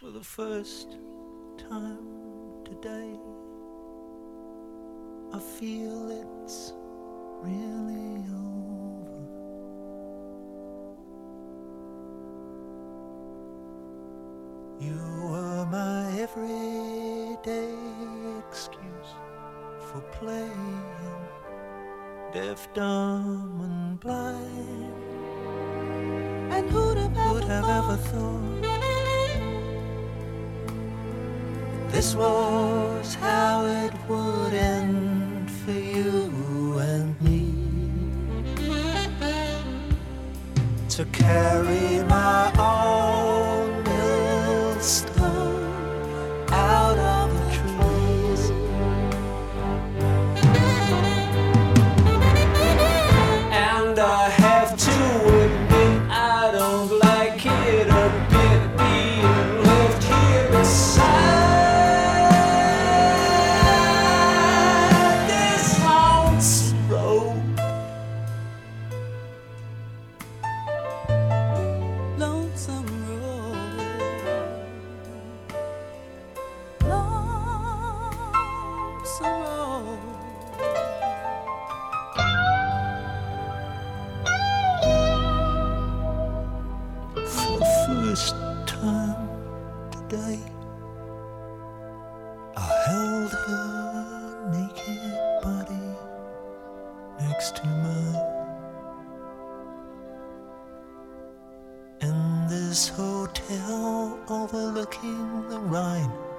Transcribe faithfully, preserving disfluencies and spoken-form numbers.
For the first time today, I feel it's really over. You were my everyday excuse for playing deaf, dumb and blind. And who'd have ever, who'd have ever thought this was how it would end for you and me? To carry my own millstone out of the trees, and I have to admit I don't like it a bit being left here beside first time today. I held her naked body next to mine in this hotel overlooking the Rhine.